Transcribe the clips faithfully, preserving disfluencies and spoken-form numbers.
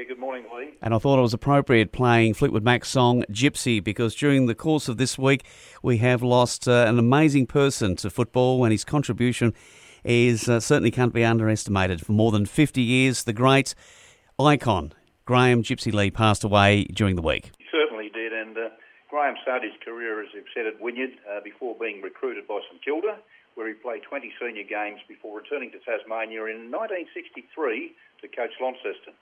good morning, Lee. And I thought it was appropriate playing Fleetwood Mac's song Gypsy, because during the course of this week we have lost uh, an amazing person to football, and his contribution is uh, certainly can't be underestimated. For more than fifty years, the great icon Graham Gypsy Lee passed away during the week. He certainly did, and uh, Graham started his career, as you've said, at Wynyard uh, before being recruited by St Kilda, where he played twenty senior games before returning to Tasmania in nineteen sixty-three to coach Launceston.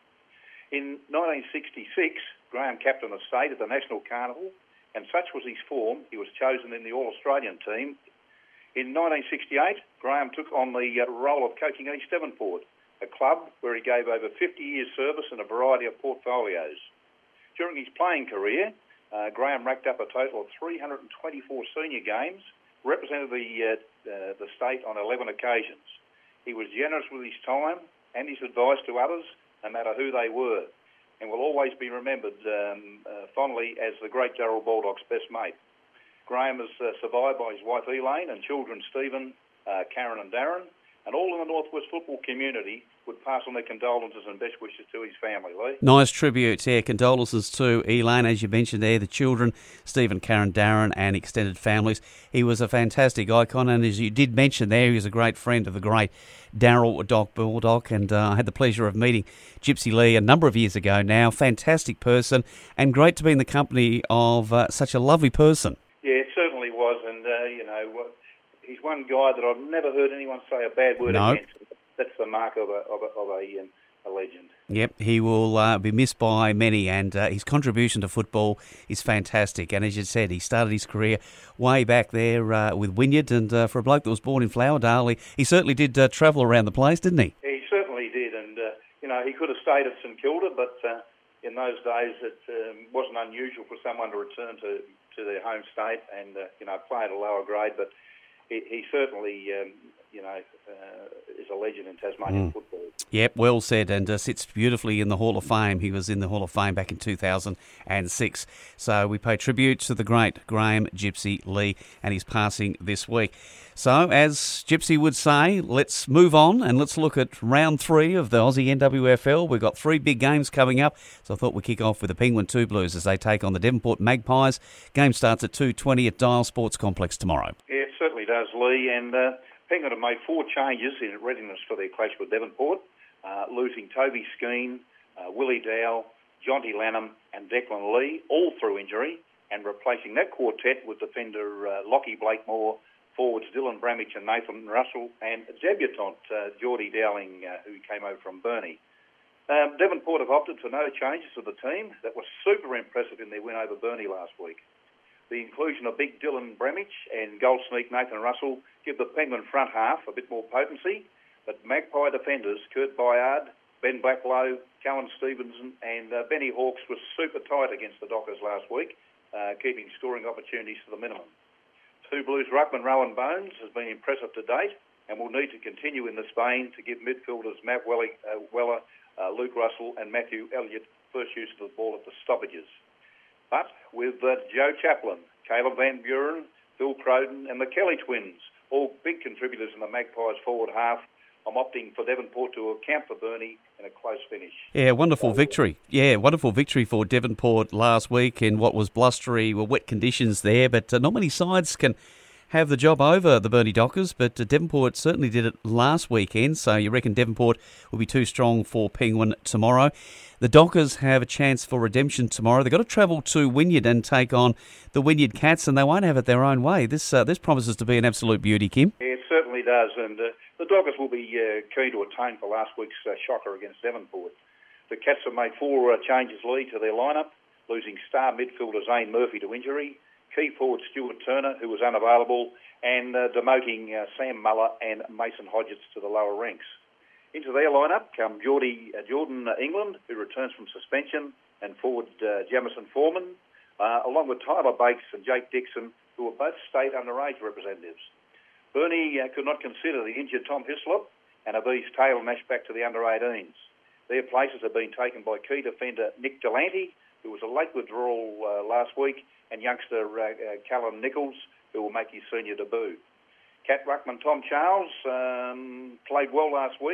In nineteen sixty-six, Graham captained the state at the National Carnival, and such was his form, he was chosen in the All-Australian team. In nineteen sixty-eight, Graham took on the uh, role of coaching East Devonport, a club where he gave over fifty years' service in a variety of portfolios. During his playing career, uh, Graham racked up a total of three hundred twenty-four senior games, represented the, uh, uh, the state on eleven occasions. He was generous with his time and his advice to others, no matter who they were, and will always be remembered um, uh, fondly as the great Darrell Baldock's best mate. Graham is uh, survived by his wife Elaine and children Stephen, uh, Karen and Darren, and all in the Northwest football community would pass on their condolences and best wishes to his family, Lee. Nice tribute, yeah. Condolences to Elaine, as you mentioned there, the children, Stephen, Karen, Darren, and extended families. He was a fantastic icon, and as you did mention there, he was a great friend of the great Darrell Doc Baldock, and uh, I had the pleasure of meeting Gypsy Lee a number of years ago now. Fantastic person, and great to be in the company of uh, such a lovely person. Yeah, it certainly was, and, uh, you know, he's one guy that I've never heard anyone say a bad word no. against. That's the mark of a of a, of a, um, a legend. Yep, he will uh, be missed by many, and uh, his contribution to football is fantastic. And as you said, he started his career way back there uh, with Wynyard, and uh, for a bloke that was born in Flowerdale, he, he certainly did uh, travel around the place, didn't he? He certainly did, and uh, you know, he could have stayed at St Kilda, but uh, in those days it um, wasn't unusual for someone to return to, to their home state and uh, you know, play at a lower grade. But he, he certainly, um, you know, uh, is a legend in Tasmanian mm. football. Yep, well said, and uh, sits beautifully in the Hall of Fame. He was in the Hall of Fame back in two thousand six. So we pay tribute to the great Graham Gypsy Lee, and he's passing this week. So, as Gypsy would say, let's move on and let's look at round three of the Aussie N W F L. We've got three big games coming up, so I thought we'd kick off with the Penguin Two Blues as they take on the Devonport Magpies. Game starts at two twenty at Dial Sports Complex tomorrow. Yeah, it certainly does, Lee, and uh, Penguin have made four changes in readiness for their clash with Devonport, uh, losing Toby Skeen, uh, Willie Dow, Jonty Lanham and Declan Lee, all through injury, and replacing that quartet with defender uh, Lockie Blakemore, forwards Dylan Bramage and Nathan Russell, and debutant uh, Geordie Dowling, uh, who came over from Burnie. Um, Devonport have opted for no changes to the team. That was super impressive in their win over Burnie last week. The inclusion of big Dylan Bramage and goal sneak Nathan Russell give the Penguin front half a bit more potency, but Magpie defenders Kurt Bayard, Ben Blacklow, Callan Stevenson and uh, Benny Hawkes were super tight against the Dockers last week, uh, keeping scoring opportunities to the minimum. Two Blues ruckman Rowan Bones has been impressive to date and will need to continue in this vein to give midfielders Matt Welly, uh, Weller, uh, Luke Russell and Matthew Elliott first use of the ball at the stoppages. But with uh, Joe Chaplin, Caleb Van Buren, Phil Croden and the Kelly twins, all big contributors in the Magpies forward half, I'm opting for Devonport to account for Burnie in a close finish. Yeah, wonderful victory. Yeah, wonderful victory for Devonport last week in what was blustery, well, wet conditions there, but uh, not many sides can have the job over the Burnie Dockers, but uh, Devonport certainly did it last weekend, so you reckon Devonport will be too strong for Penguin tomorrow. The Dockers have a chance for redemption tomorrow. They've got to travel to Wynyard and take on the Wynyard Cats, and they won't have it their own way. This uh, this promises to be an absolute beauty, Kim. Yeah, it certainly does, and uh, the Dockers will be uh, keen to atone for last week's uh, shocker against Devonport. The Cats have made four uh, changes, Lee, to their lineup, losing star midfielder Zane Murphy to injury, key forward Stuart Turner, who was unavailable, and uh, demoting uh, Sam Muller and Mason Hodgetts to the lower ranks. Into their lineup come Geordie, uh, Jordan uh, England, who returns from suspension, and forward uh, Jamison Foreman, uh, along with Tyler Bakes and Jake Dixon, who are both state underage representatives. Burnie uh, could not consider the injured Tom Hislop and have eased Taylor Nash back to the under eighteens. Their places have been taken by key defender Nick Delante, who was a late withdrawal uh, last week, and youngster uh, uh, Callum Nichols, who will make his senior debut. Cat ruckman Tom Charles um, played well last week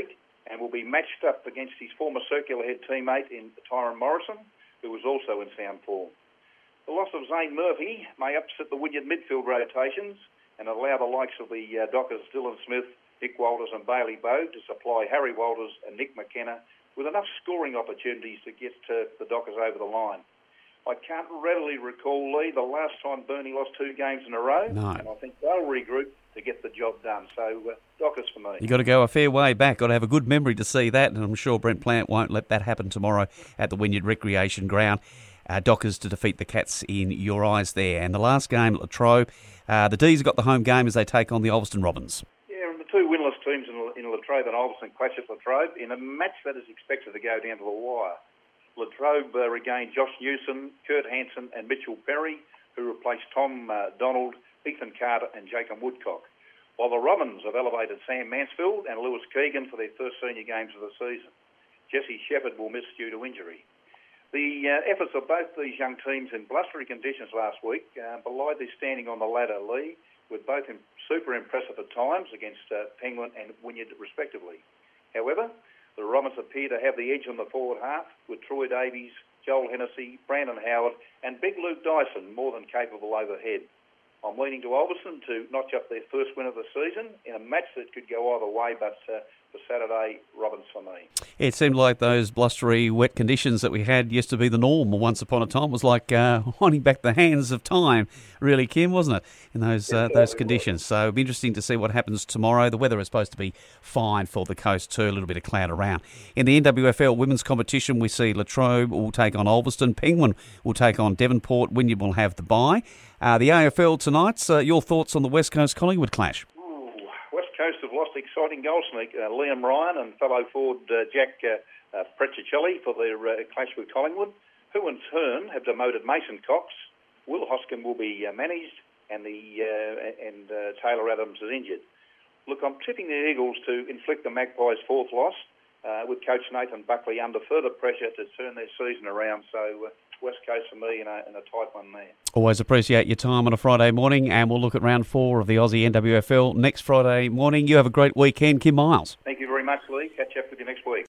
and will be matched up against his former Circular Head teammate in Tyron Morrison, who was also in sound form. The loss of Zane Murphy may upset the Wynyard midfield rotations and allow the likes of the uh, Dockers, Dylan Smith, Nick Walters and Bailey Bowe to supply Harry Walters and Nick McKenna with enough scoring opportunities to get uh, the Dockers over the line. I can't readily recall, Lee, the last time Burnie lost two games in a row, no. and I think they'll regroup to get the job done. So, uh, Dockers for me. You've got to go a fair way back. Got to have a good memory to see that, and I'm sure Brent Plant won't let that happen tomorrow at the Wynyard Recreation Ground. Uh, Dockers to defeat the Cats in your eyes there. And the last game at Latrobe, uh, the D's have got the home game as they take on the Ulverston Robins. Yeah, and the two winless teams in, in Latrobe and Ulverston clash at Latrobe in a match that is expected to go down to the wire. Latrobe uh, regained Josh Newson, Kurt Hansen and Mitchell Perry, who replaced Tom uh, Donald, Ethan Carter and Jacob Woodcock. While the Robins have elevated Sam Mansfield and Lewis Keegan for their first senior games of the season. Jesse Shepherd will miss due to injury. The uh, efforts of both these young teams in blustery conditions last week uh, belied their standing on the ladder, Lee, with both im- super impressive at times against uh, Penguin and Wynyard respectively. However, the Robins appear to have the edge on the forward half, with Troy Davies, Joel Hennessy, Brandon Howard and Big Luke Dyson more than capable overhead. I'm leaning to Ulverston to notch up their first win of the season in a match that could go either way, but uh, for Saturday, Robins for me. It seemed like those blustery, wet conditions that we had used to be the norm once upon a time. It was like uh, winding back the hands of time, really, Kim, wasn't it, in those uh, those conditions? So it'll be interesting to see what happens tomorrow. The weather is supposed to be fine for the coast too, a little bit of cloud around. In the N W F L women's competition, we see Latrobe will take on Ulverston, Penguin will take on Devonport, Wynyard will have the bye. Uh, the A F L tonight, uh, your thoughts on the West Coast Collingwood clash? Ooh, West Coast have lost exciting goal sneak, uh, Liam Ryan and fellow forward uh, Jack uh, uh, Precichelli for their uh, clash with Collingwood, who in turn have demoted Mason Cox. Will Hoskin will be uh, managed, and the uh, and uh, Taylor Adams is injured. Look, I'm tipping the Eagles to inflict the Magpies' fourth loss, uh, with coach Nathan Buckley under further pressure to turn their season around. So uh, West Coast for me in a, in a tight one there. Always appreciate your time on a Friday morning, and we'll look at round four of the Aussie N W F L next Friday morning. You have a great weekend, Kim Miles. Thank you very much, Lee. Catch up with you next week.